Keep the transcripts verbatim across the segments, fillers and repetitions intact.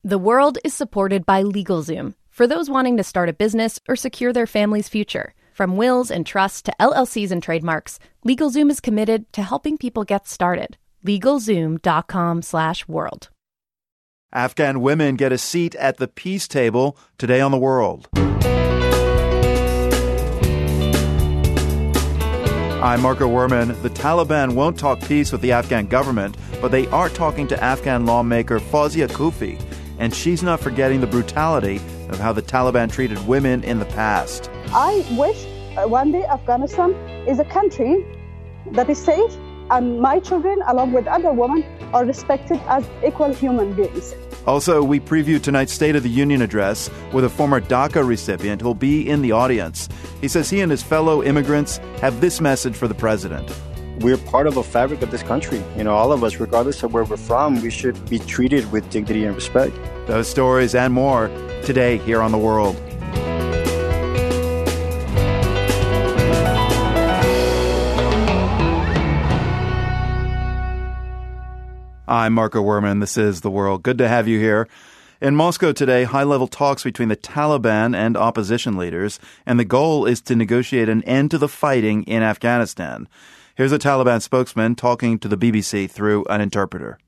The World is supported by LegalZoom for those wanting to start a business or secure their family's future. From wills and trusts to L L Cs and trademarks, LegalZoom is committed to helping people get started. LegalZoom.com slash world. Afghan women get a seat at the peace table today on The World. I'm Marco Werman. The Taliban won't talk peace with the Afghan government, but they are talking to Afghan lawmaker Fawzia Koofi, and she's not forgetting the brutality of how the Taliban treated women in the past. I wish uh, one day Afghanistan is a country that is safe, and my children, along with other women, are respected as equal human beings. Also, we preview tonight's State of the Union address with a former DACA recipient who'll be in the audience. He says he and his fellow immigrants have this message for the president. We're part of a fabric of this country. You know, all of us, regardless of where we're from, we should be treated with dignity and respect. Those stories and more today here on The World. I'm Marco Werman. This is The World. Good to have you here. In Moscow today, high-level talks between the Taliban and opposition leaders, and the goal is to negotiate an end to the fighting in Afghanistan. Here's a Taliban spokesman talking to the B B C through an interpreter.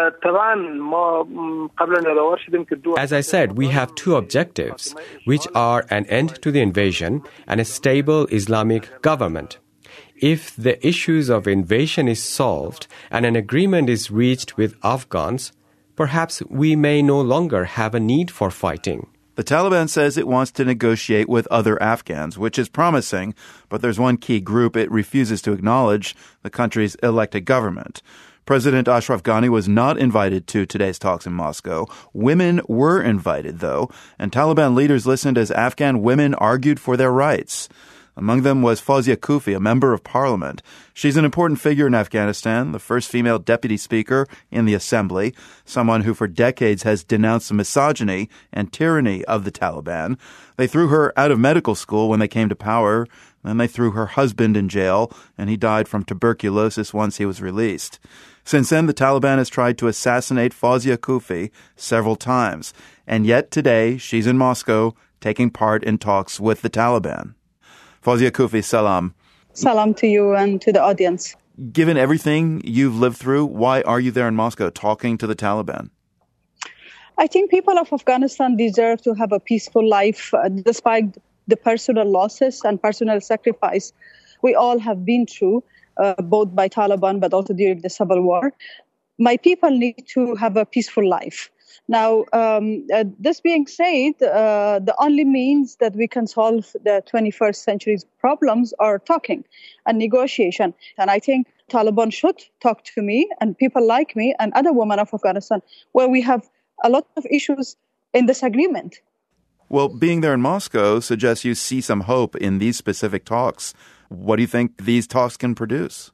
As I said, we have two objectives, which are an end to the invasion and a stable Islamic government. If the issues of invasion is solved and an agreement is reached with Afghans, perhaps we may no longer have a need for fighting. The Taliban says it wants to negotiate with other Afghans, which is promising, but there's one key group it refuses to acknowledge, the country's elected government. President Ashraf Ghani was not invited to today's talks in Moscow. Women were invited, though, and Taliban leaders listened as Afghan women argued for their rights. Among them was Fawzia Koofi, a member of parliament. She's an important figure in Afghanistan, the first female deputy speaker in the assembly, someone who for decades has denounced the misogyny and tyranny of the Taliban. They threw her out of medical school when they came to power. Then they threw her husband in jail, and he died from tuberculosis once he was released. Since then, the Taliban has tried to assassinate Fawzia Koofi several times. And yet today, she's in Moscow taking part in talks with the Taliban. Fawzia Koofi, salam. Salam to you and to the audience. Given everything you've lived through, why are you there in Moscow talking to the Taliban? I think people of Afghanistan deserve to have a peaceful life uh, despite the personal losses and personal sacrifice we all have been through, uh, both by Taliban but also during the civil war. My people need to have a peaceful life. Now, um, uh, this being said, uh, the only means that we can solve the twenty-first century's problems are talking and negotiation. And I think Taliban should talk to me and people like me and other women of Afghanistan, where we have a lot of issues in this agreement. Well, being there in Moscow suggests you see some hope in these specific talks. What do you think these talks can produce?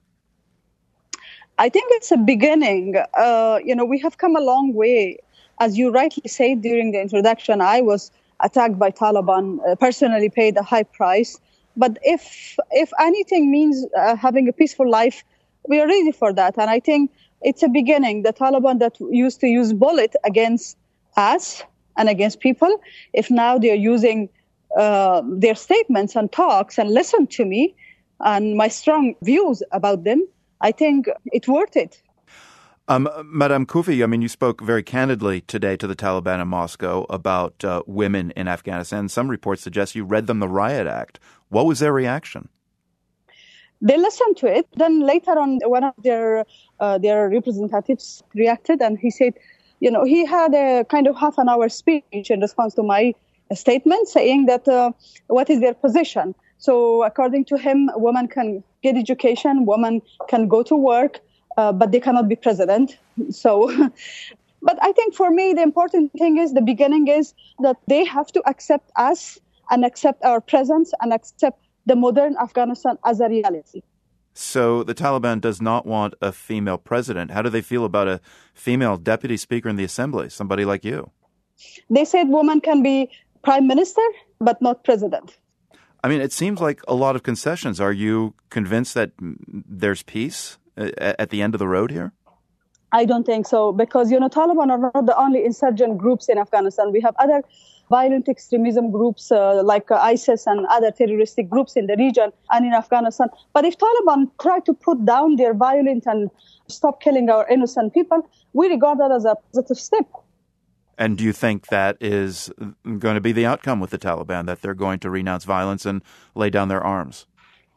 I think it's a beginning. Uh, you know, we have come a long way. As you rightly said during the introduction, I was attacked by Taliban, uh, personally paid a high price. But if if anything means uh, having a peaceful life, we are ready for that. And I think it's a beginning. The Taliban that used to use bullet against us and against people, if now they're using uh, their statements and talks and listen to me and my strong views about them, I think it's worth it. Um, Madame Koofi, I mean, you spoke very candidly today to the Taliban in Moscow about uh, women in Afghanistan. Some reports suggest you read them the Riot Act. What was their reaction? They listened to it. Then later on, one of their uh, their representatives reacted, and he said, you know, he had a kind of half an hour speech in response to my statement, saying that uh, what is their position. So according to him, women can get education, women can go to work, Uh, but they cannot be president. So, but I think for me, the important thing is the beginning is that they have to accept us and accept our presence and accept the modern Afghanistan as a reality. So the Taliban does not want a female president. How do they feel about a female deputy speaker in the assembly, somebody like you? They said women can be prime minister, but not president. I mean, it seems like a lot of concessions. Are you convinced that there's peace at the end of the road here? I don't think so, because, you know, Taliban are not the only insurgent groups in Afghanistan. We have other violent extremism groups uh, like uh, ISIS and other terroristic groups in the region and in Afghanistan. But if Taliban try to put down their violence and stop killing our innocent people, we regard that as a positive step. And do you think that is going to be the outcome with the Taliban, that they're going to renounce violence and lay down their arms?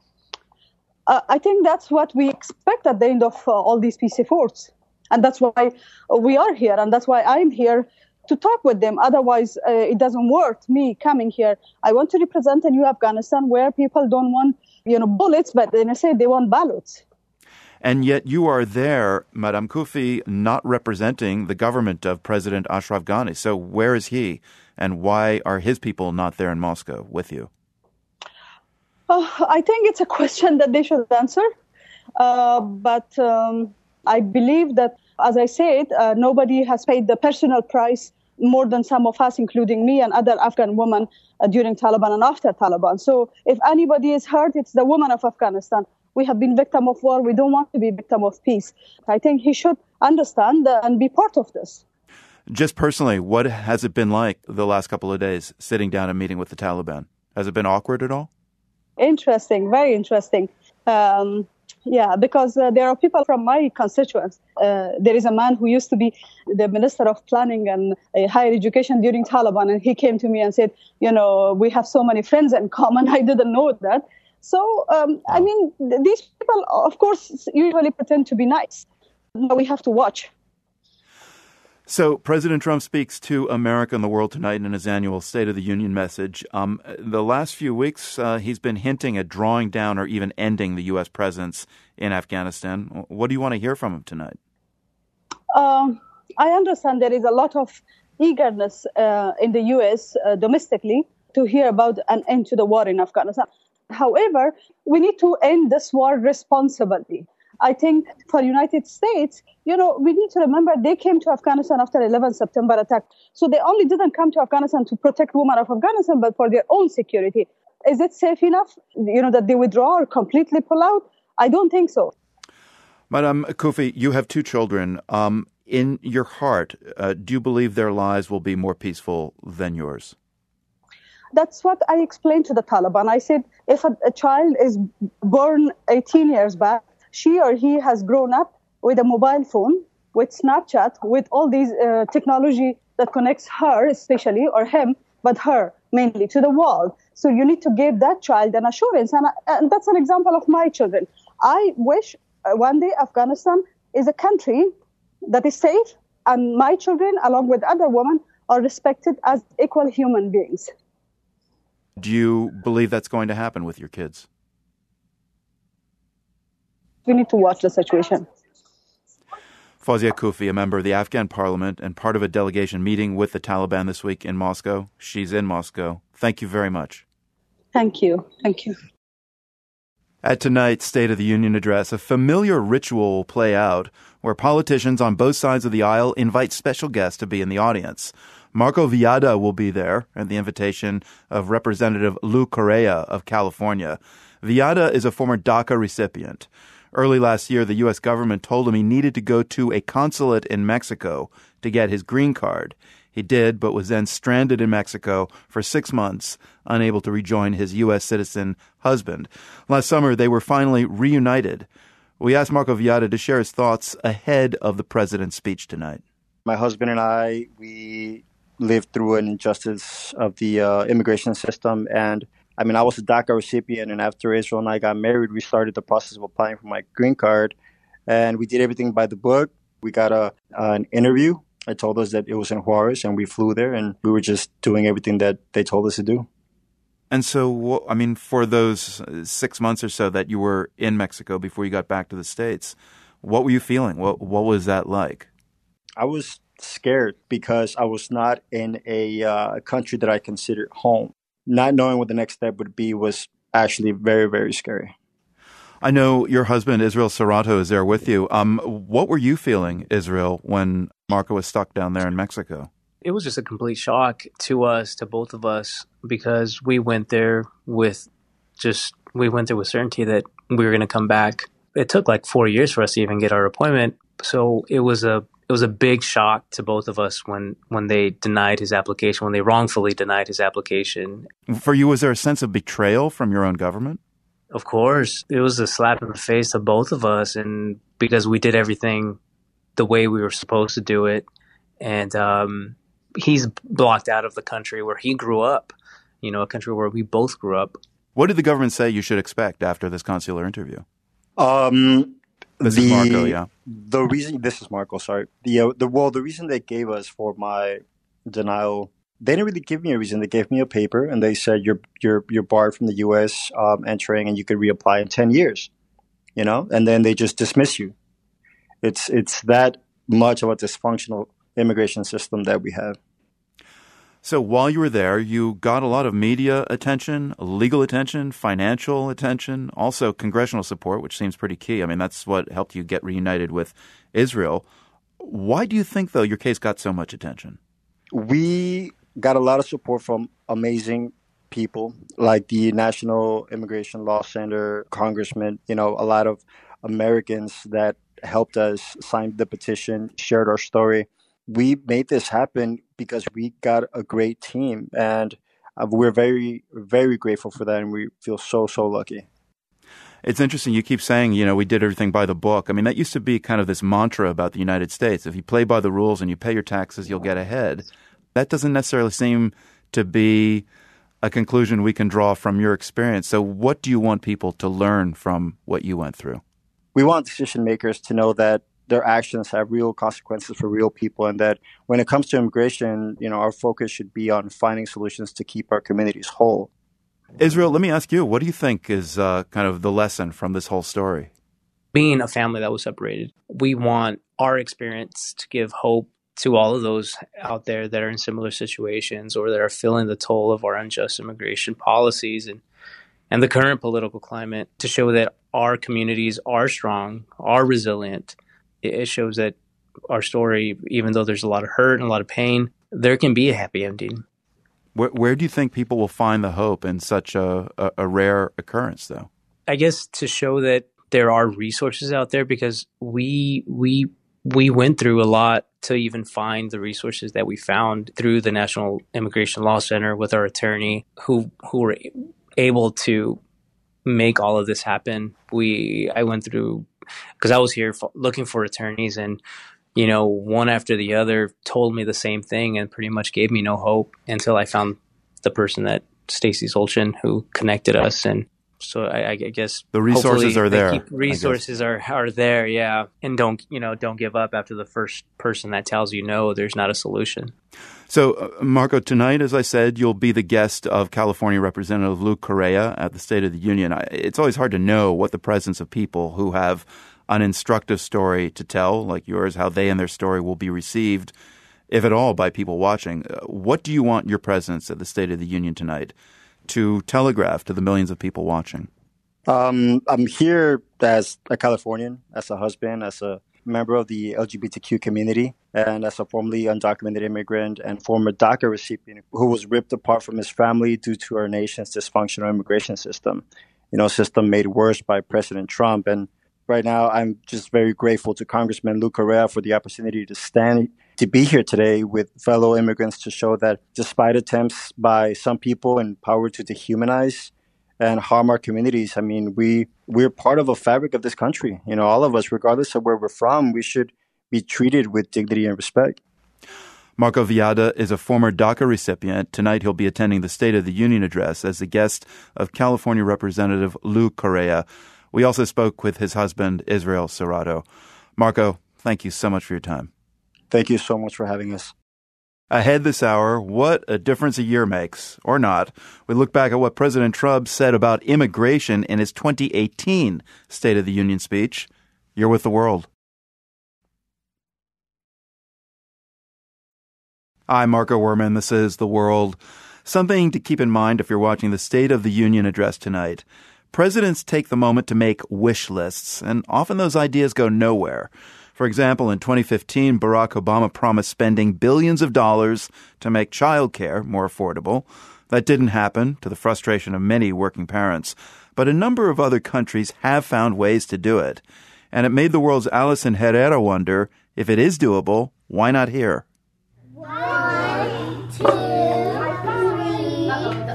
Uh, I think that's what we expect at the end of uh, all these peace efforts. And that's why we are here, and that's why I'm here to talk with them. Otherwise, uh, it doesn't work, me coming here. I want to represent a new Afghanistan where people don't want, you know, bullets, but then I say they want ballots. And yet you are there, Madame Kufi, not representing the government of President Ashraf Ghani. So where is he, and why are his people not there in Moscow with you? Oh, I think it's a question that they should answer. Uh, but um, I believe that, as I said, uh, nobody has paid the personal price more than some of us, including me and other Afghan women uh, during Taliban and after Taliban. So if anybody is hurt, it's the women of Afghanistan. We have been victim of war. We don't want to be victim of peace. I think he should understand uh, and be part of this. Just personally, what has it been like the last couple of days, sitting down and meeting with the Taliban? Has it been awkward at all? Interesting, very interesting. Um, yeah, because uh, there are people from my constituents. Uh, there is a man who used to be the Minister of Planning and uh, Higher Education during Taliban, and he came to me and said, you know, we have so many friends in common. I didn't know that. So, um, I mean, th- these people, of course, usually pretend to be nice. But we have to watch. So President Trump speaks to America and the world tonight in his annual State of the Union message. Um, the last few weeks, uh, he's been hinting at drawing down or even ending the U S presence in Afghanistan. What do you want to hear from him tonight? Um, I understand there is a lot of eagerness uh, in the U S uh, domestically to hear about an end to the war in Afghanistan. However, we need to end this war responsibly. I think for United States, you know, we need to remember they came to Afghanistan after eleventh September attack. So they only didn't come to Afghanistan to protect women of Afghanistan, but for their own security. Is it safe enough, you know, that they withdraw or completely pull out? I don't think so. Madam Kufi, you have two children. Um, in your heart, uh, do you believe their lives will be more peaceful than yours? That's what I explained to the Taliban. I said, if a, a child is born eighteen years back, she or he has grown up with a mobile phone, with Snapchat, with all these uh, technology that connects her especially, or him, but her mainly, to the world. So you need to give that child an assurance. And, and that's an example of my children. I wish uh, one day Afghanistan is a country that is safe, and my children, along with other women, are respected as equal human beings. Do you believe that's going to happen with your kids? We need to watch the situation. Fawzia Kufi, a member of the Afghan parliament and part of a delegation meeting with the Taliban this week in Moscow. She's in Moscow. Thank you very much. Thank you. Thank you. At tonight's State of the Union address, a familiar ritual will play out where politicians on both sides of the aisle invite special guests to be in the audience. Marco Villada will be there at the invitation of Representative Lou Correa of California. Villada is a former DACA recipient. Early last year, the U S government told him he needed to go to a consulate in Mexico to get his green card. He did, but was then stranded in Mexico for six months, unable to rejoin his U S citizen husband. Last summer, they were finally reunited. We asked Marco Villada to share his thoughts ahead of the president's speech tonight. My husband and I, we lived through an injustice of the uh, immigration system. And I mean, I was a DACA recipient, and after Israel and I got married, we started the process of applying for my green card. And we did everything by the book. We got a uh, an interview. They told us that it was in Juarez, and we flew there, and we were just doing everything that they told us to do. And so, I mean, for those six months or so that you were in Mexico before you got back to the States, what were you feeling? What what was that like? I was scared because I was not in a uh, country that I considered home. Not knowing what the next step would be was actually very, very scary. I know your husband, Israel Serrato, is there with you. Um, what were you feeling, Israel, when Marco was stuck down there in Mexico? It was just a complete shock to us, to both of us, because we went there with just, we went there with certainty that we were going to come back. It took like four years for us to even get our appointment. So it was a it was a big shock to both of us when, when they denied his application, when they wrongfully denied his application. For you, was there a sense of betrayal from your own government? Of course. It was a slap in the face to both of us, and because we did everything the way we were supposed to do it. And um, he's blocked out of the country where he grew up, you know, a country where we both grew up. What did the government say you should expect after this consular interview? Um, this the, is Marco, yeah. The reason, this is Marco, sorry. The, uh, the, well, the reason they gave us for my denial, they didn't really give me a reason. They gave me a paper and they said, you're, you're, you're barred from the U S um, entering and you could reapply in ten years, you know, and then they just dismiss you. It's, it's that much of a dysfunctional immigration system that we have. So while you were there, you got a lot of media attention, legal attention, financial attention, also congressional support, which seems pretty key. I mean, that's what helped you get reunited with Israel. Why do you think, though, your case got so much attention? We got a lot of support from amazing people like the National Immigration Law Center, congressmen, you know, a lot of Americans that helped us sign the petition, shared our story. We made this happen because we got a great team, and uh, we're very, very grateful for that, and we feel so, so lucky. It's interesting. You keep saying, you know, we did everything by the book. I mean, that used to be kind of this mantra about the United States. If you play by the rules and you pay your taxes, you'll get ahead. That doesn't necessarily seem to be a conclusion we can draw from your experience. So what do you want people to learn from what you went through? We want decision makers to know that their actions have real consequences for real people, and that when it comes to immigration, you know, our focus should be on finding solutions to keep our communities whole. Israel, let me ask you, what do you think is uh, kind of the lesson from this whole story? Being a family that was separated, we want our experience to give hope to all of those out there that are in similar situations or that are feeling the toll of our unjust immigration policies and, and the current political climate, to show that our communities are strong, are resilient. It shows that our story, even though there's a lot of hurt and a lot of pain, there can be a happy ending. Where, where do you think people will find the hope in such a, a, a rare occurrence, though? I guess to show that there are resources out there, because we we we went through a lot to even find the resources that we found through the National Immigration Law Center with our attorney, who who were able to make all of this happen. We I went through. Because I was here f- looking for attorneys, and, you know, one after the other told me the same thing and pretty much gave me no hope until I found the person that Stacy Zolchin who connected us. And so I, I guess the resources are there. Keep, resources are, are there, yeah. And don't, you know, don't give up after the first person that tells you no, there's not a solution. So, uh, Marco, tonight, as I said, you'll be the guest of California Representative Luke Correa at the State of the Union. I, it's always hard to know what the presence of people who have an instructive story to tell, like yours, how they and their story will be received, if at all, by people watching. Uh, what do you want your presence at the State of the Union tonight to telegraph to the millions of people watching? Um, I'm here as a Californian, as a husband, as a member of the L G B T Q community, and as a formerly undocumented immigrant and former DACA recipient who was ripped apart from his family due to our nation's dysfunctional immigration system, you know, system made worse by President Trump. And right now, I'm just very grateful to Congressman Luke Correa for the opportunity to stand, to be here today with fellow immigrants, to show that despite attempts by some people in power to dehumanize and harm our communities, I mean, we, we're part of a fabric of this country. You know, all of us, regardless of where we're from, we should be treated with dignity and respect. Marco Villada is a former DACA recipient. Tonight he'll be attending the State of the Union address as the guest of California Representative Luke Correa. We also spoke with his husband, Israel Serrato. Marco, thank you so much for your time. Thank you so much for having us. Ahead this hour, what a difference a year makes, or not. We look back at what President Trump said about immigration in his twenty eighteen State of the Union speech. You're with The World. I'm Marco Werman. This is The World. Something to keep in mind if you're watching the State of the Union address tonight. Presidents take the moment to make wish lists, and often those ideas go nowhere. For example, in twenty fifteen, Barack Obama promised spending billions of dollars to make childcare more affordable. That didn't happen, to the frustration of many working parents. But a number of other countries have found ways to do it. And it made the world's Alison Herrera wonder, if it is doable, why not here? One, two, three,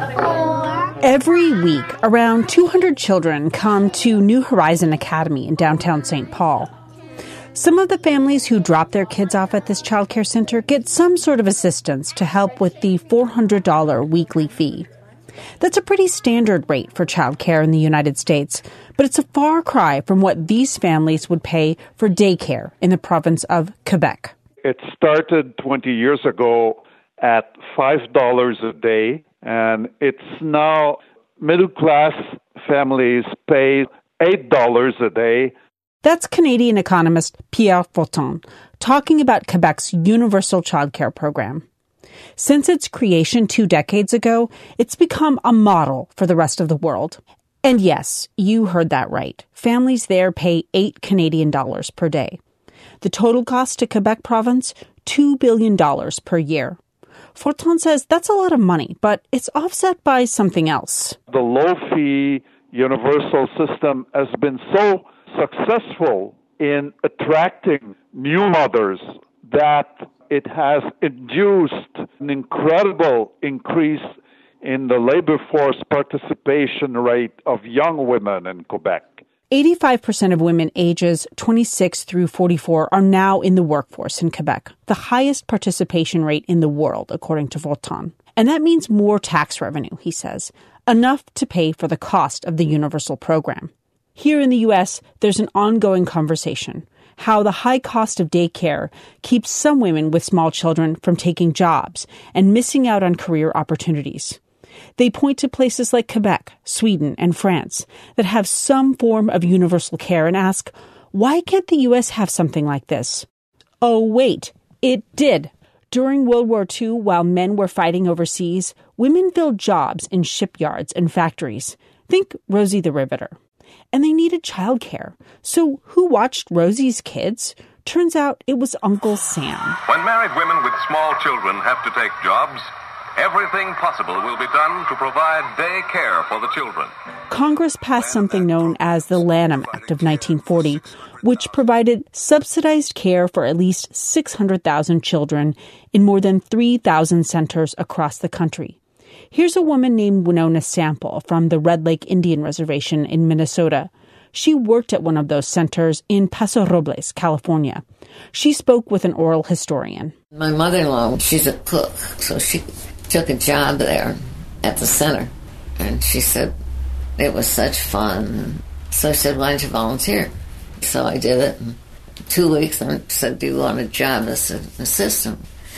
four. Every week, around two hundred children come to New Horizon Academy in downtown Saint Paul. Some of the families who drop their kids off at this childcare center get some sort of assistance to help with the four hundred dollars weekly fee. That's a pretty standard rate for childcare in the United States, but it's a far cry from what these families would pay for daycare in the province of Quebec. It started twenty years ago at five dollars a day, and it's now middle-class families pay eight dollars a day. That's Canadian economist Pierre Fortin talking about Quebec's universal childcare program. Since its creation two decades ago, it's become a model for the rest of the world. And yes, you heard that right. Families there pay eight Canadian dollars per day. The total cost to Quebec province, two billion dollars per year. Fortin says that's a lot of money, but it's offset by something else. The low-fee universal system has been so successful in attracting new mothers that it has induced an incredible increase in the labor force participation rate of young women in Quebec. eighty-five percent of women ages twenty-six through forty-four are now in the workforce in Quebec, the highest participation rate in the world, according to Fortin. And that means more tax revenue, he says, enough to pay for the cost of the universal program. Here in the U S, there's an ongoing conversation, how the high cost of daycare keeps some women with small children from taking jobs and missing out on career opportunities. They point to places like Quebec, Sweden, and France that have some form of universal care and ask, why can't the U S have something like this? Oh, wait, it did. During World War Two, while men were fighting overseas, women filled jobs in shipyards and factories. Think Rosie the Riveter. And they needed childcare. So who watched Rosie's kids? Turns out it was Uncle Sam. When married women with small children have to take jobs, everything possible will be done to provide day care for the children. Congress passed something known as the Lanham Act of nineteen forty, which provided subsidized care for at least six hundred thousand children in more than three thousand centers across the country. Here's a woman named Winona Sample from the Red Lake Indian Reservation in Minnesota. She worked at one of those centers in Paso Robles, California. She spoke with an oral historian. My mother-in-law, she's a cook, so she took a job there at the center. And she said it was such fun. So I said, why don't you volunteer? So I did it in two weeks and said, do you want a job as an assistant?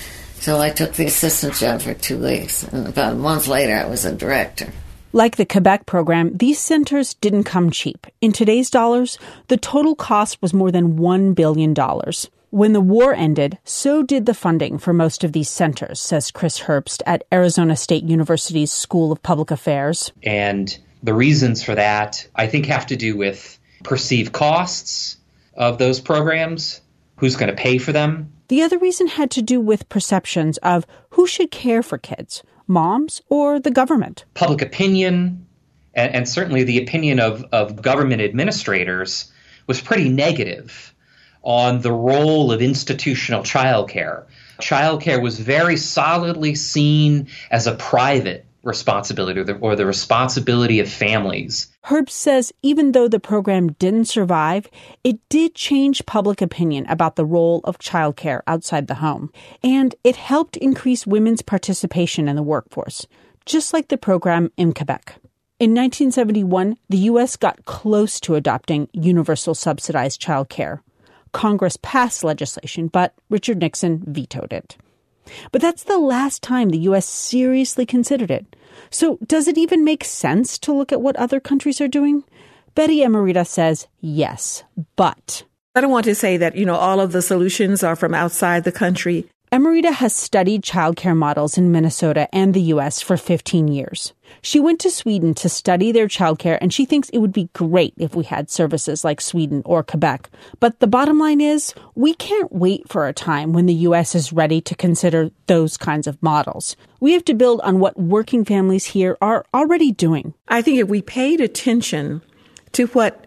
So I took the assistant job for two weeks, and about a month later, I was a director. Like the Quebec program, these centers didn't come cheap. In today's dollars, the total cost was more than one billion dollars. When the war ended, so did the funding for most of these centers, says Chris Herbst at Arizona State University's School of Public Affairs. And the reasons for that, I think, have to do with perceived costs of those programs, who's going to pay for them. The other reason had to do with perceptions of who should care for kids, moms or the government. Public opinion, and, and certainly the opinion of, of government administrators, was pretty negative on the role of institutional childcare. Childcare was very solidly seen as a private responsibility or the, or the responsibility of families. Herbst says even though the program didn't survive, it did change public opinion about the role of childcare outside the home. And it helped increase women's participation in the workforce, just like the program in Quebec. In nineteen seventy-one, the U S got close to adopting universal subsidized childcare. Congress passed legislation, but Richard Nixon vetoed it. But that's the last time the U S seriously considered it. So does it even make sense to look at what other countries are doing? Betty Emerita says yes, but... I don't want to say that, you know, all of the solutions are from outside the country. Emerita has studied childcare models in Minnesota and the U S for fifteen years. She went to Sweden to study their childcare, and she thinks it would be great if we had services like Sweden or Quebec. But the bottom line is, we can't wait for a time when the U S is ready to consider those kinds of models. We have to build on what working families here are already doing. I think if we paid attention to what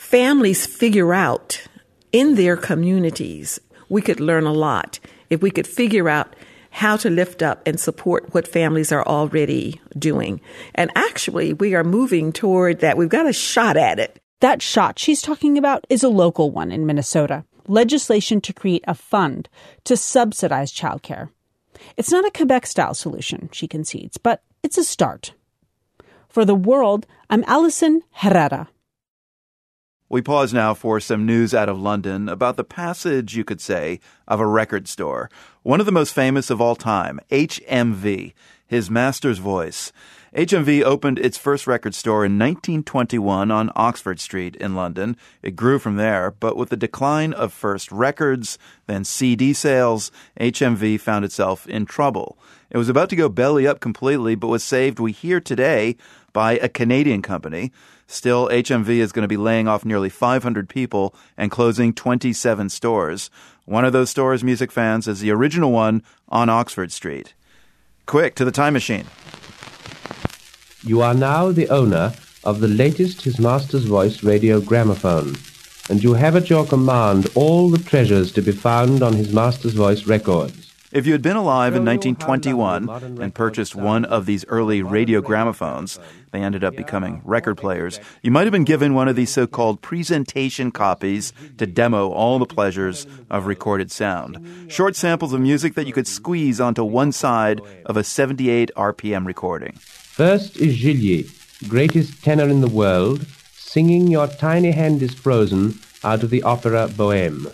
families figure out in their communities, we could learn a lot if we could figure out how to lift up and support what families are already doing. And actually, we are moving toward that. We've got a shot at it. That shot she's talking about is a local one in Minnesota. Legislation to create a fund to subsidize childcare. It's not a Quebec-style solution, she concedes, but it's a start. For The World, I'm Alison Herrera. We pause now for some news out of London about the passage, you could say, of a record store. One of the most famous of all time, H M V, his master's voice. H M V opened its first record store in nineteen twenty-one on Oxford Street in London. It grew from there, but with the decline of first records, then C D sales, H M V found itself in trouble. It was about to go belly up completely, but was saved, we hear today, by a Canadian company. Still, H M V is going to be laying off nearly five hundred people and closing twenty-seven stores. One of those stores, music fans, is the original one on Oxford Street. Quick, to the time machine. You are now the owner of the latest His Master's Voice radio gramophone, and you have at your command all the treasures to be found on His Master's Voice records. If you had been alive in nineteen twenty-one and purchased one of these early radio gramophones, they ended up becoming record players, you might have been given one of these so-called presentation copies to demo all the pleasures of recorded sound. Short samples of music that you could squeeze onto one side of a seventy-eight R P M recording. First is Gillier, greatest tenor in the world, singing Your Tiny Hand is Frozen out of the opera Bohème.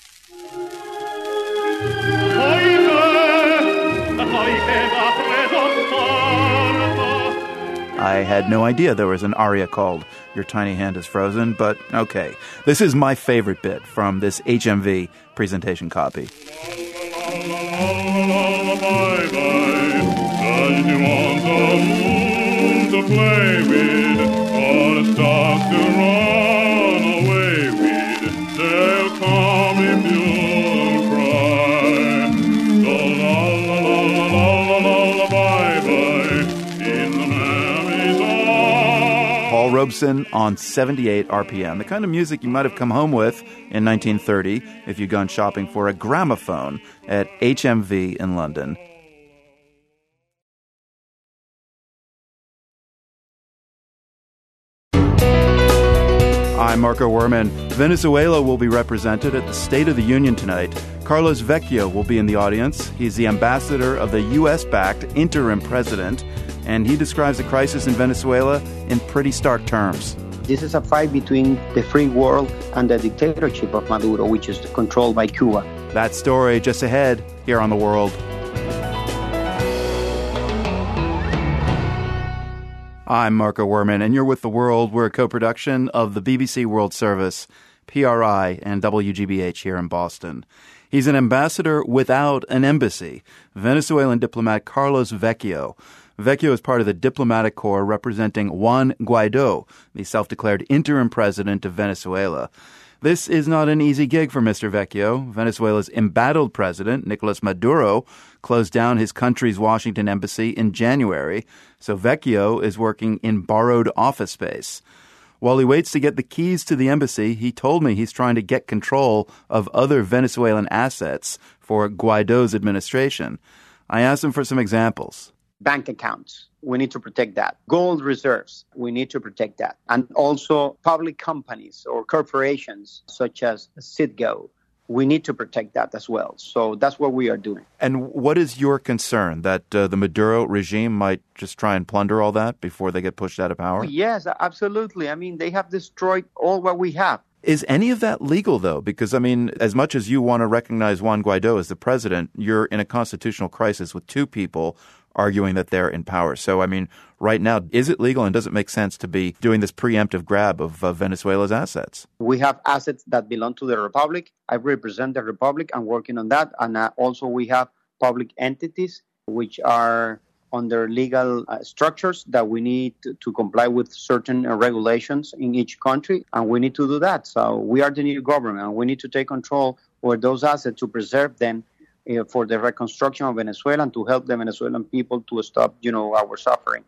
I had no idea there was an aria called Your Tiny Hand is Frozen, but okay. This is my favorite bit from this H M V presentation copy. To play with, or the stars to run away with, they'll come if you'll cry. So la la la la la la la bye bye in the memories of Paul Robeson on seventy-eight R P M, the kind of music you might have come home with in nineteen thirty if you'd gone shopping for a gramophone at H M V in London. I'm Marco Werman. Venezuela will be represented at the State of the Union tonight. Carlos Vecchio will be in the audience. He's the ambassador of the U S-backed interim president, and he describes the crisis in Venezuela in pretty stark terms. This is a fight between the free world and the dictatorship of Maduro, which is controlled by Cuba. That story just ahead here on The World. I'm Marco Werman, and you're with The World. We're a co-production of the B B C World Service, P R I, and W G B H here in Boston. He's an ambassador without an embassy, Venezuelan diplomat Carlos Vecchio. Vecchio is part of the diplomatic corps representing Juan Guaido, the self-declared interim president of Venezuela. This is not an easy gig for Mister Vecchio. Venezuela's embattled president, Nicolas Maduro, closed down his country's Washington embassy in January, so Vecchio is working in borrowed office space. While he waits to get the keys to the embassy, he told me he's trying to get control of other Venezuelan assets for Guaido's administration. I asked him for some examples. Bank accounts. We need to protect that. Gold reserves. We need to protect that. And also public companies or corporations such as Citgo. We need to protect that as well. So that's what we are doing. And what is your concern, that uh, the Maduro regime might just try and plunder all that before they get pushed out of power? Yes, absolutely. I mean, they have destroyed all what we have. Is any of that legal, though? Because, I mean, as much as you want to recognize Juan Guaido as the president, you're in a constitutional crisis with two people arguing that they're in power. So, I mean, right now, is it legal and does it make sense to be doing this preemptive grab of uh, Venezuela's assets? We have assets that belong to the Republic. I represent the Republic. I'm working on that. And uh, also we have public entities which are under legal uh, structures that we need to, to comply with certain uh, regulations in each country. And we need to do that. So we are the new government and we need to take control over those assets to preserve them for the reconstruction of Venezuela and to help the Venezuelan people to stop, you know, our suffering.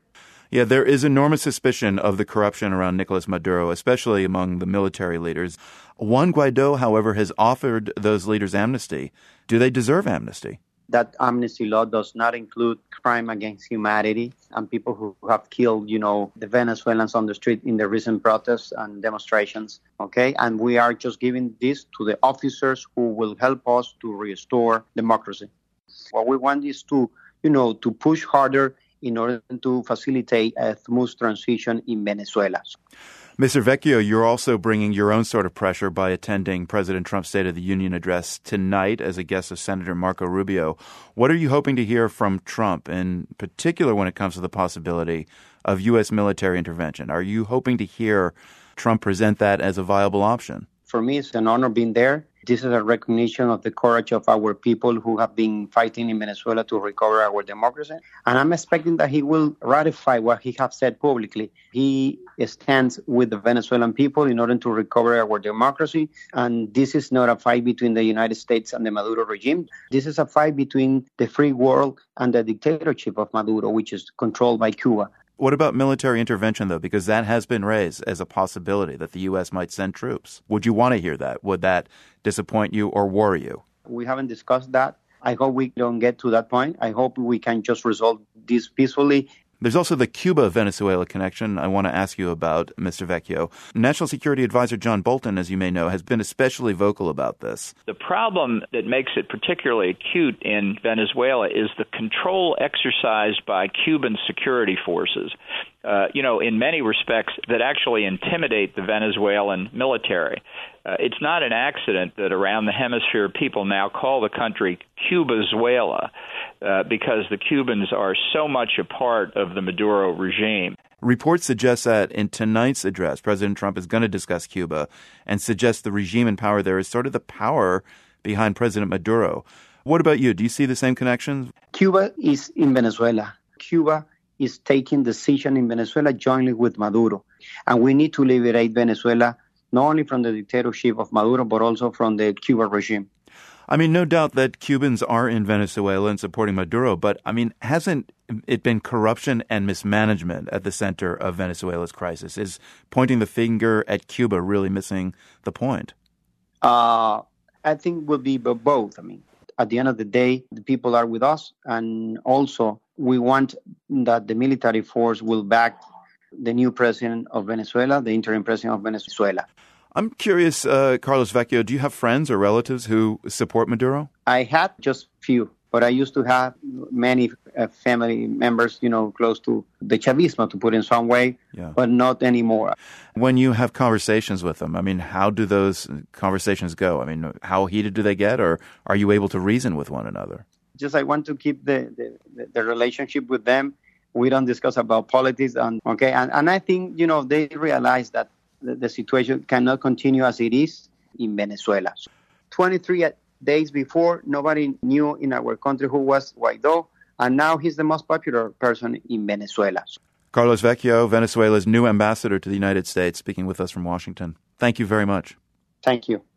Yeah, there is enormous suspicion of the corruption around Nicolas Maduro, especially among the military leaders. Juan Guaido, however, has offered those leaders amnesty. Do they deserve amnesty? That amnesty law does not include crime against humanity and people who have killed, you know, the Venezuelans on the street in the recent protests and demonstrations, okay? And we are just giving this to the officers who will help us to restore democracy. What we want is to, you know, to push harder in order to facilitate a smooth transition in Venezuela. Mister Vecchio, you're also bringing your own sort of pressure by attending President Trump's State of the Union address tonight as a guest of Senator Marco Rubio. What are you hoping to hear from Trump, in particular when it comes to the possibility of U S military intervention? Are you hoping to hear Trump present that as a viable option? For me, it's an honor being there. This is a recognition of the courage of our people who have been fighting in Venezuela to recover our democracy. And I'm expecting that he will ratify what he has said publicly. He stands with the Venezuelan people in order to recover our democracy. And this is not a fight between the United States and the Maduro regime. This is a fight between the free world and the dictatorship of Maduro, which is controlled by Cuba. What about military intervention, though? Because that has been raised as a possibility that the U S might send troops. Would you want to hear that? Would that disappoint you or worry you? We haven't discussed that. I hope we don't get to that point. I hope we can just resolve this peacefully. There's also the Cuba-Venezuela connection I want to ask you about, Mister Vecchio. National Security Advisor John Bolton, as you may know, has been especially vocal about this. The problem that makes it particularly acute in Venezuela is the control exercised by Cuban security forces, uh, you know, in many respects that actually intimidate the Venezuelan military. Uh, it's not an accident that around the hemisphere people now call the country Cubazuela uh, because the Cubans are so much a part of the Maduro regime. Reports suggest that in tonight's address, President Trump is going to discuss Cuba and suggest the regime in power there is sort of the power behind President Maduro. What about you? Do you see the same connections? Cuba is in Venezuela. Cuba is taking decision in Venezuela jointly with Maduro. And we need to liberate Venezuela not only from the dictatorship of Maduro, but also from the Cuba regime. I mean, no doubt that Cubans are in Venezuela and supporting Maduro, but, I mean, hasn't it been corruption and mismanagement at the center of Venezuela's crisis? Is pointing the finger at Cuba really missing the point? Uh, I think will be both. I mean, at the end of the day, the people are with us, and also we want that the military force will back the new president of Venezuela, the interim president of Venezuela. I'm curious, uh, Carlos Vecchio, do you have friends or relatives who support Maduro? I had just few, but I used to have many uh, family members, you know, close to the Chavismo, to put it in some way, yeah. But not anymore. When you have conversations with them, I mean, how do those conversations go? I mean, how heated do they get, or are you able to reason with one another? Just I want to keep the, the, the relationship with them. We don't discuss about politics, and okay, and, and I think, you know, they realize that the, the situation cannot continue as it is in Venezuela. twenty-three days before, nobody knew in our country who was Guaido, and now he's the most popular person in Venezuela. Carlos Vecchio, Venezuela's new ambassador to the United States, speaking with us from Washington. Thank you very much. Thank you.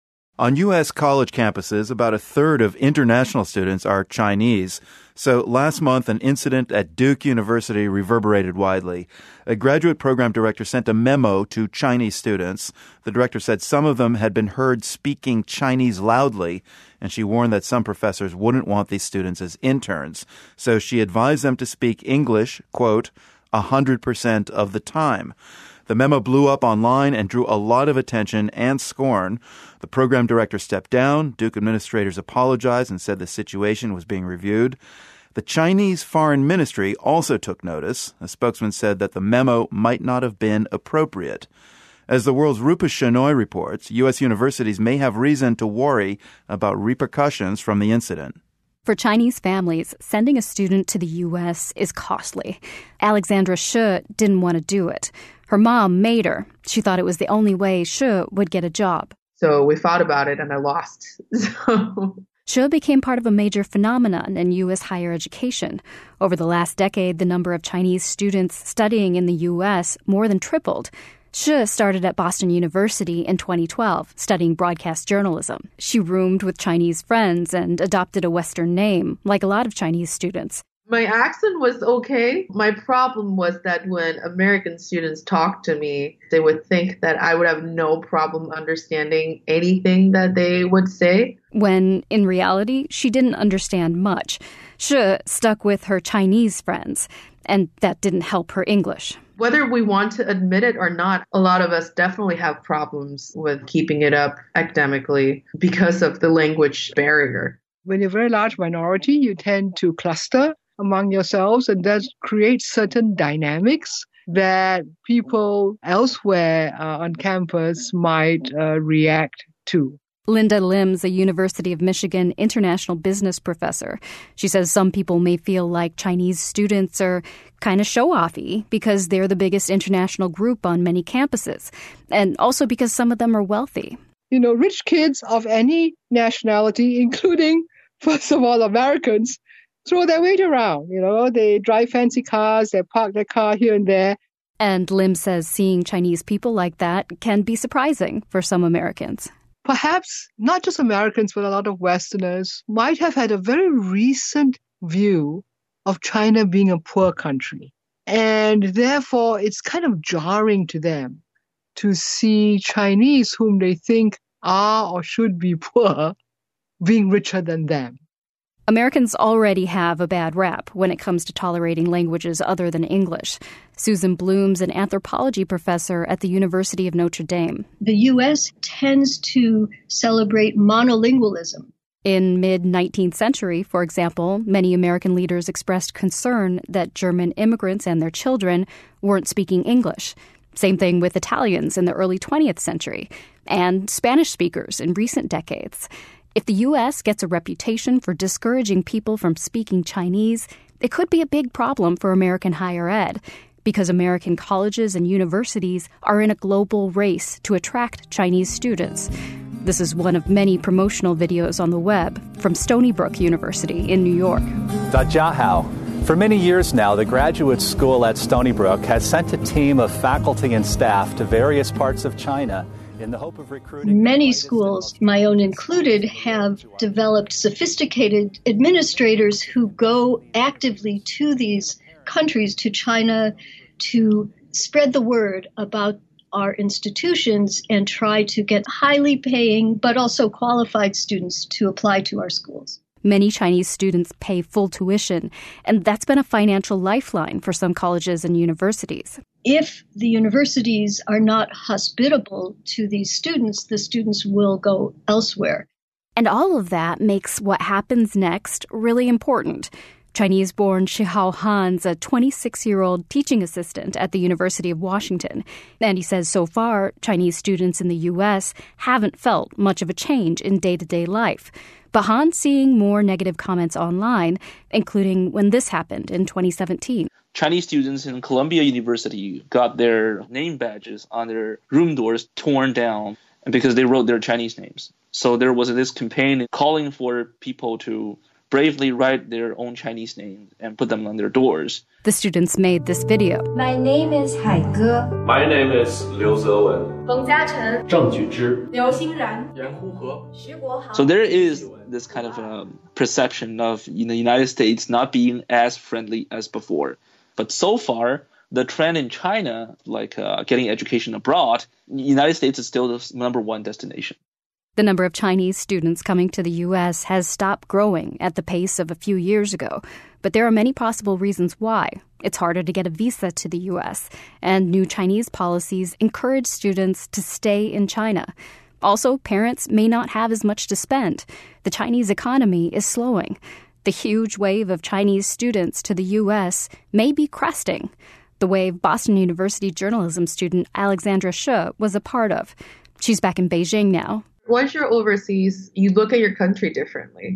On U S college campuses, about a third of international students are Chinese. So last month, an incident at Duke University reverberated widely. A graduate program director sent a memo to Chinese students. The director said some of them had been heard speaking Chinese loudly, and she warned that some professors wouldn't want these students as interns. So she advised them to speak English, quote, one hundred percent of the time. The memo blew up online and drew a lot of attention and scorn. The program director stepped down. Duke administrators apologized and said the situation was being reviewed. The Chinese Foreign Ministry also took notice. A spokesman said that the memo might not have been appropriate. As the world's Rupa Shenoy reports, U S universities may have reason to worry about repercussions from the incident. For Chinese families, sending a student to the U S is costly. Alexandra Shi didn't want to do it. Her mom made her. She thought it was the only way Shi would get a job. So we fought about it and I lost. So Shi became part of a major phenomenon in U S higher education. Over the last decade, the number of Chinese students studying in the U S more than tripled. Shi started at Boston University in twenty twelve, studying broadcast journalism. She roomed with Chinese friends and adopted a Western name, like a lot of Chinese students. My accent was okay. My problem was that when American students talked to me, they would think that I would have no problem understanding anything that they would say. When, in reality, she didn't understand much. Shi stuck with her Chinese friends, and that didn't help her English. Whether we want to admit it or not, a lot of us definitely have problems with keeping it up academically because of the language barrier. When you're a very large minority, you tend to cluster among yourselves, and that creates certain dynamics that people elsewhere uh, on campus might uh, react to. Linda Lim's a University of Michigan international business professor. She says some people may feel like Chinese students are kind of show-offy because they're the biggest international group on many campuses, and also because some of them are wealthy. You know, rich kids of any nationality, including, first of all, Americans, throw their weight around. You know, they drive fancy cars, they park their car here and there. And Lim says seeing Chinese people like that can be surprising for some Americans. Perhaps not just Americans, but a lot of Westerners might have had a very recent view of China being a poor country. And therefore, it's kind of jarring to them to see Chinese whom they think are or should be poor being richer than them. Americans already have a bad rap when it comes to tolerating languages other than English. Susan Bloom's an anthropology professor at the University of Notre Dame. The U S tends to celebrate monolingualism. In mid-nineteenth century, for example, many American leaders expressed concern that German immigrants and their children weren't speaking English. Same thing with Italians in the early twentieth century, and Spanish speakers in recent decades. If the U S gets a reputation for discouraging people from speaking Chinese, it could be a big problem for American higher ed, because American colleges and universities are in a global race to attract Chinese students. This is one of many promotional videos on the web from Stony Brook University in New York. Jiahao. For many years now, the graduate school at Stony Brook has sent a team of faculty and staff to various parts of China in the hope of recruiting. Many schools, my own included, have developed sophisticated administrators who go actively to these countries, to China, to spread the word about our institutions and try to get highly paying but also qualified students to apply to our schools. Many Chinese students pay full tuition, and that's been a financial lifeline for some colleges and universities. If the universities are not hospitable to these students, the students will go elsewhere. And all of that makes what happens next really important. Chinese-born Shihao Han's a twenty-six-year-old teaching assistant at the University of Washington. And he says so far, Chinese students in the U S haven't felt much of a change in day-to-day life. But Han's seeing more negative comments online, including when this happened in twenty seventeen. Chinese students in Columbia University got their name badges on their room doors torn down because they wrote their Chinese names. So there was this campaign calling for people to bravely write their own Chinese names and put them on their doors. The students made this video. My name is Haige. My name is Liu Zewen. Feng Jiachen. Zheng Juzhi. Liu Xingran. Yan Huhe. Xu Guohao. So there is this kind of um, perception of in the United States not being as friendly as before. But so far, the trend in China, like uh, getting education abroad, the United States is still the number one destination. The number of Chinese students coming to the U S has stopped growing at the pace of a few years ago, but there are many possible reasons why. It's harder to get a visa to the U S, and new Chinese policies encourage students to stay in China. Also, parents may not have as much to spend. The Chinese economy is slowing. The huge wave of Chinese students to the U S may be cresting, the wave Boston University journalism student Alexandra Shi was a part of. She's back in Beijing now. Once you're overseas, you look at your country differently.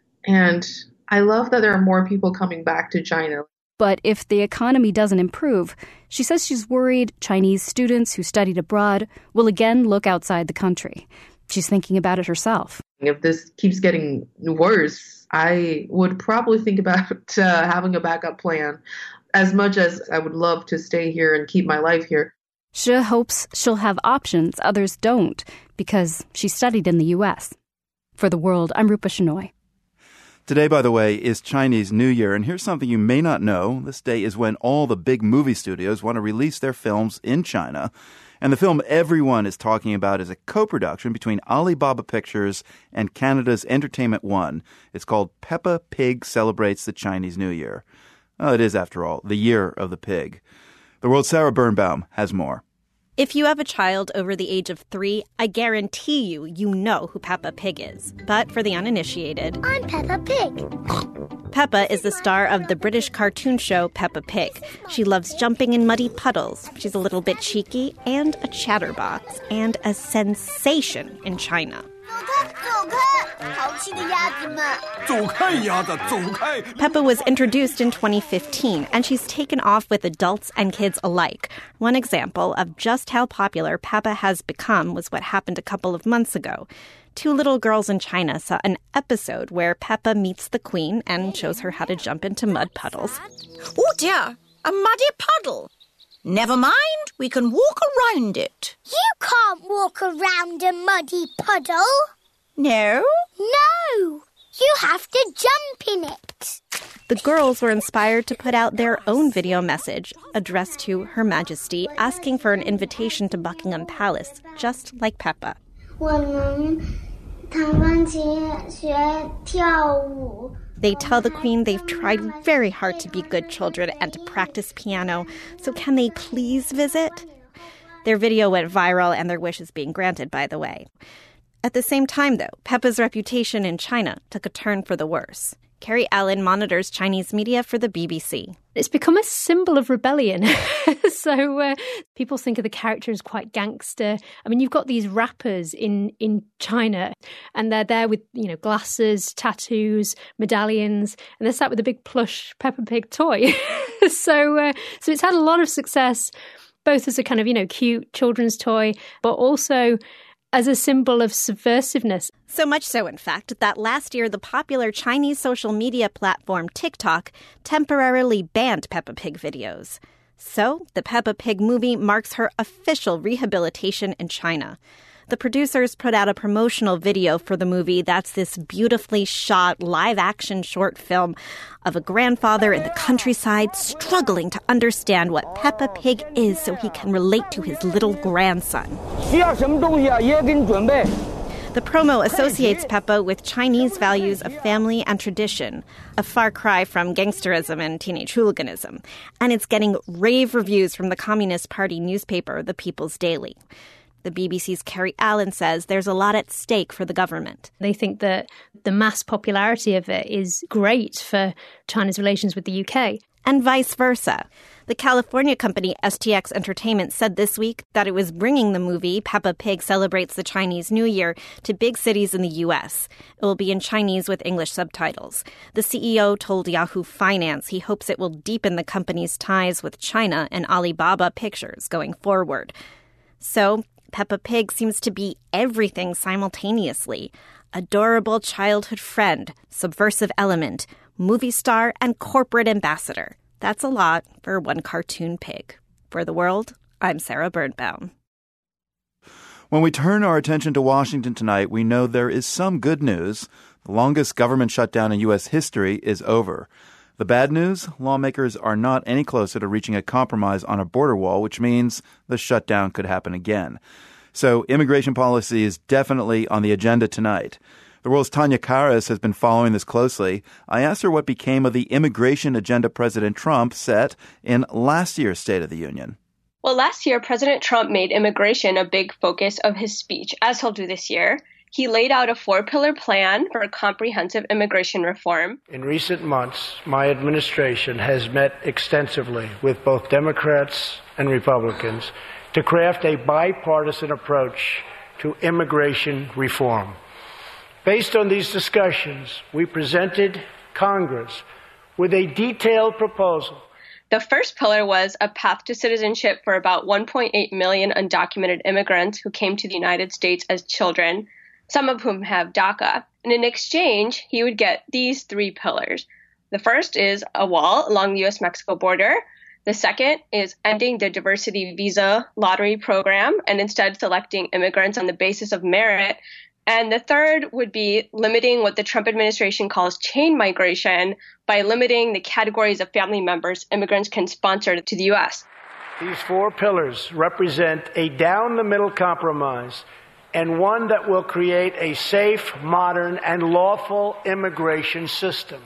And I love that there are more people coming back to China. But if the economy doesn't improve, she says she's worried Chinese students who studied abroad will again look outside the country. She's thinking about it herself. If this keeps getting worse, I would probably think about uh, having a backup plan. As much as I would love to stay here and keep my life here. Shi hopes she'll have options others don't, because she studied in the U S. For The World, I'm Rupa Shenoy. Today, by the way, is Chinese New Year, and here's something you may not know. This day is when all the big movie studios want to release their films in China. And the film everyone is talking about is a co-production between Alibaba Pictures and Canada's Entertainment One. It's called Peppa Pig Celebrates the Chinese New Year. Well, it is, after all, the year of the pig. The World's Sarah Birnbaum has more. If you have a child over the age of three, I guarantee you, you know who Peppa Pig is. But for the uninitiated, I'm Peppa Pig. Peppa is the star of the British cartoon show Peppa Pig. She loves jumping in muddy puddles. She's a little bit cheeky and a chatterbox and a sensation in China. Peppa was introduced in twenty fifteen, and she's taken off with adults and kids alike. One example of just how popular Peppa has become was what happened a couple of months ago. Two little girls in China saw an episode where Peppa meets the Queen and shows her how to jump into mud puddles. Oh dear, a muddy puddle. Never mind, we can walk around it. You can't walk around a muddy puddle. No? No! You have to jump in it. The girls were inspired to put out their own video message addressed to Her Majesty, asking for an invitation to Buckingham Palace, just like Peppa. They tell the Queen they've tried very hard to be good children and to practice piano, so can they please visit? Their video went viral and their wish is being granted, by the way. At the same time, though, Peppa's reputation in China took a turn for the worse. Carrie Allen monitors Chinese media for the B B C. It's become a symbol of rebellion. so uh, people think of the character as quite gangster. I mean, you've got these rappers in, in China, and they're there with, you know, glasses, tattoos, medallions, and they're sat with a big plush Peppa Pig toy. so, uh, so it's had a lot of success, both as a kind of, you know, cute children's toy, but also as a symbol of subversiveness. So much so, in fact, that last year the popular Chinese social media platform TikTok temporarily banned Peppa Pig videos. So the Peppa Pig movie marks her official rehabilitation in China. The producers put out a promotional video for the movie that's this beautifully shot live-action short film of a grandfather in the countryside struggling to understand what Peppa Pig is so he can relate to his little grandson. The promo associates Peppa with Chinese values of family and tradition, a far cry from gangsterism and teenage hooliganism. And it's getting rave reviews from the Communist Party newspaper, The People's Daily. The B B C's Carrie Allen says there's a lot at stake for the government. They think that the mass popularity of it is great for China's relations with the U K. And vice versa. The California company S T X Entertainment said this week that it was bringing the movie Peppa Pig Celebrates the Chinese New Year to big cities in the U S. It will be in Chinese with English subtitles. The C E O told Yahoo Finance he hopes it will deepen the company's ties with China and Alibaba Pictures going forward. So Peppa Pig seems to be everything simultaneously. Adorable childhood friend, subversive element, movie star, and corporate ambassador. That's a lot for one cartoon pig. For The World, I'm Sarah Birnbaum. When we turn our attention to Washington tonight, we know there is some good news. The longest government shutdown in U S history is over. The bad news? Lawmakers are not any closer to reaching a compromise on a border wall, which means the shutdown could happen again. So immigration policy is definitely on the agenda tonight. The World's Tanya Karas has been following this closely. I asked her what became of the immigration agenda President Trump set in last year's State of the Union. Well, last year, President Trump made immigration a big focus of his speech, as he'll do this year. He laid out a four-pillar plan for comprehensive immigration reform. In recent months, my administration has met extensively with both Democrats and Republicans to craft a bipartisan approach to immigration reform. Based on these discussions, we presented Congress with a detailed proposal. The first pillar was a path to citizenship for about one point eight million undocumented immigrants who came to the United States as children, some of whom have DACA. And in exchange, he would get these three pillars. The first is a wall along the U S Mexico border. The second is ending the diversity visa lottery program and instead selecting immigrants on the basis of merit. And the third would be limiting what the Trump administration calls chain migration by limiting the categories of family members immigrants can sponsor to the U S. These four pillars represent a down-the-middle compromise and one that will create a safe, modern, and lawful immigration system.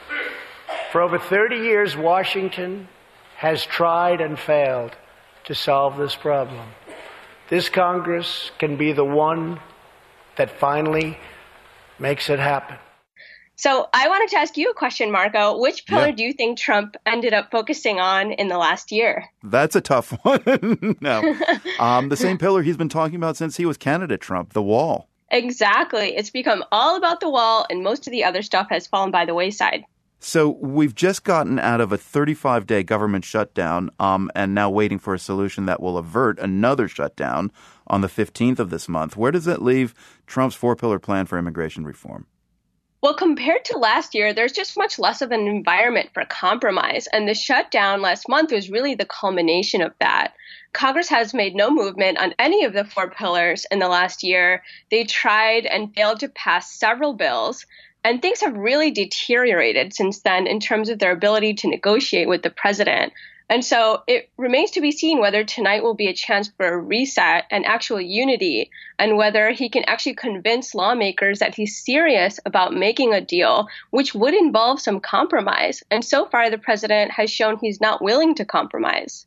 For over thirty years, Washington has tried and failed to solve this problem. This Congress can be the one that finally makes it happen. So I wanted to ask you a question, Marco. Which pillar Yeah. do you think Trump ended up focusing on in the last year? That's a tough one. No. Um, the same pillar he's been talking about since he was candidate Trump, the wall. Exactly. It's become all about the wall, and most of the other stuff has fallen by the wayside. So we've just gotten out of a thirty-five day government shutdown um, and now waiting for a solution that will avert another shutdown on the fifteenth of this month. Where does that leave Trump's four-pillar plan for immigration reform? Well, compared to last year, there's just much less of an environment for compromise. And the shutdown last month was really the culmination of that. Congress has made no movement on any of the four pillars in the last year. They tried and failed to pass several bills. And things have really deteriorated since then in terms of their ability to negotiate with the president. And so it remains to be seen whether tonight will be a chance for a reset and actual unity, and whether he can actually convince lawmakers that he's serious about making a deal, which would involve some compromise. And so far, the president has shown he's not willing to compromise.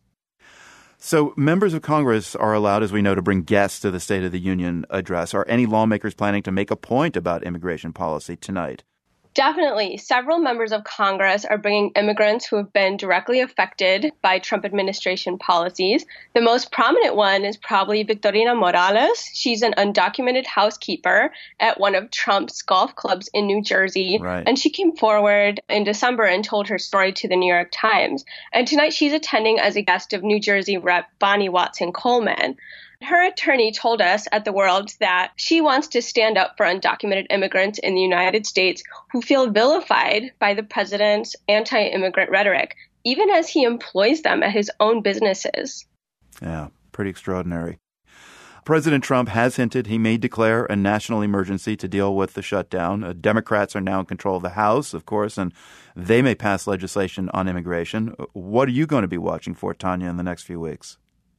So members of Congress are allowed, as we know, to bring guests to the State of the Union address. Are any lawmakers planning to make a point about immigration policy tonight? Definitely. Several members of Congress are bringing immigrants who have been directly affected by Trump administration policies. The most prominent one is probably Victorina Morales. She's an undocumented housekeeper at one of Trump's golf clubs in New Jersey. Right. And she came forward in December and told her story to the New York Times. And tonight she's attending as a guest of New Jersey Rep Bonnie Watson Coleman. Her attorney told us at The World that she wants to stand up for undocumented immigrants in the United States who feel vilified by the president's anti-immigrant rhetoric, even as he employs them at his own businesses. Yeah, pretty extraordinary. President Trump has hinted he may declare a national emergency to deal with the shutdown. Uh, Democrats are now in control of the House, of course, and they may pass legislation on immigration. What are you going to be watching for, Tanya, in the next few weeks?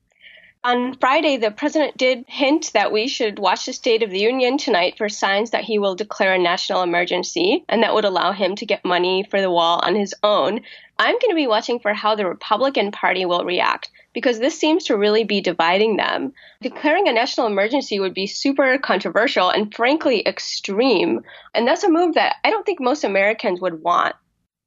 On Friday, the president did hint that we should watch the State of the Union tonight for signs that he will declare a national emergency, and that would allow him to get money for the wall on his own. I'm going to be watching for how the Republican Party will react, because this seems to really be dividing them. Declaring a national emergency would be super controversial and frankly extreme, and that's a move that I don't think most Americans would want.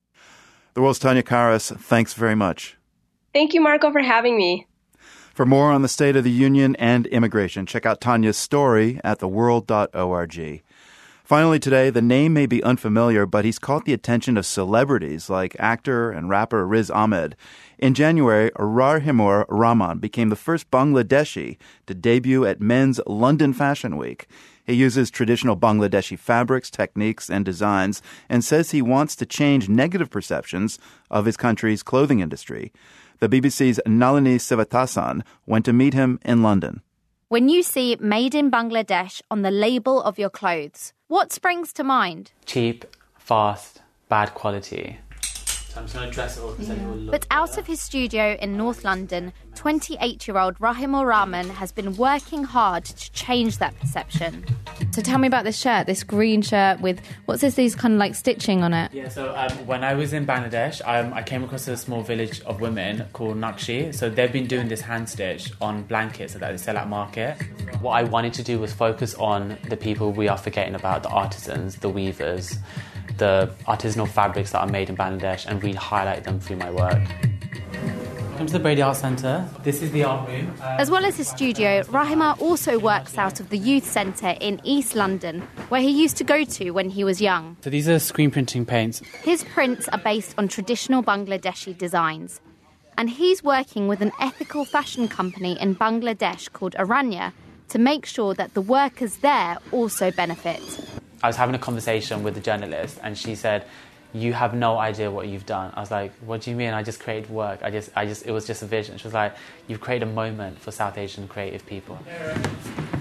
The World's Tanya Karas, thanks very much. Thank you, Marco, for having me. For more on the State of the Union and immigration, check out Tanya's story at the world dot org. Finally today, the name may be unfamiliar, but he's caught the attention of celebrities like actor and rapper Riz Ahmed. In January, Rahimur Rahman became the first Bangladeshi to debut at Men's London Fashion Week. He uses traditional Bangladeshi fabrics, techniques, and designs, and says he wants to change negative perceptions of his country's clothing industry. The B B C's Nalini Sivatasan went to meet him in London. When you see Made in Bangladesh on the label of your clothes, what springs to mind? Cheap, fast, bad quality. So I'm just going to dress it all because yeah. it will look But out of his studio in North London, twenty-eight-year-old Rahimur Rahman has been working hard to change that perception. So tell me about this shirt, this green shirt with, what's this, these kind of like stitching on it? Yeah, so um, when I was in Bangladesh, um, I came across a small village of women called Nakshi. So they've been doing this hand stitch on blankets that they sell at market. What I wanted to do was focus on the people we are forgetting about, the artisans, the weavers, the artisanal fabrics that are made in Bangladesh, and really highlight them through my work. Welcome to the Brady Art Centre. This is the art room. Uh, As well as his studio, Rahimur also works out of the Youth Centre in East London, where he used to go to when he was young. So these are screen printing paints. His prints are based on traditional Bangladeshi designs. And he's working with an ethical fashion company in Bangladesh called Aranya to make sure that the workers there also benefit. I was having a conversation with a journalist, and she said, "You have no idea what you've done." I was like, "What do you mean? I just created work. I just, I just, it was just a vision." She was like, "You've created a moment for South Asian creative people."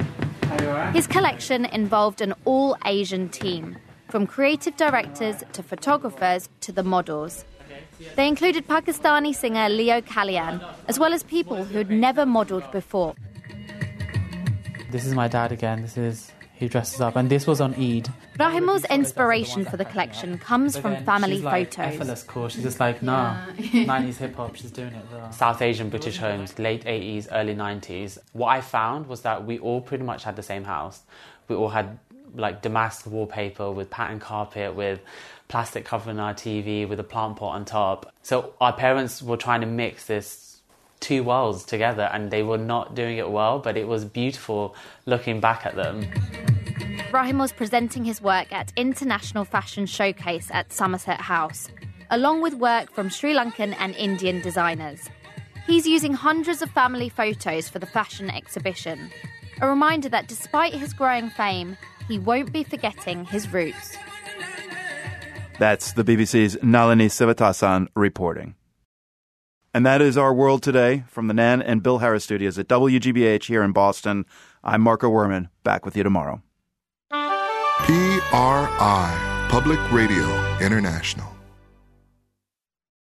His collection involved an all-Asian team, from creative directors to photographers to the models. They included Pakistani singer Leo Kalyan, as well as people who had never modelled before. This is my dad again. This is he dresses up, and this was on Eid. Rahimul's inspiration for the collection comes from family she's like photos. Effortless, cool. She's just like, nah, nineties hip hop. She's doing it. Though. South Asian British homes, late eighties, early nineties. What I found was that we all pretty much had the same house. We all had like damask wallpaper with pattern carpet, with plastic covering our T V, with a plant pot on top. So our parents were trying to mix this two worlds together, and they were not doing it well, but it was beautiful looking back at them. Rahim was presenting his work at International Fashion Showcase at Somerset House, along with work from Sri Lankan and Indian designers. He's using hundreds of family photos for the fashion exhibition, a reminder that despite his growing fame, he won't be forgetting his roots. That's the B B C's Nalini Sivatasan reporting. And that is our world today from the Nan and Bill Harris studios at W G B H here in Boston. I'm Marco Werman, back with you tomorrow. P R I, Public Radio International.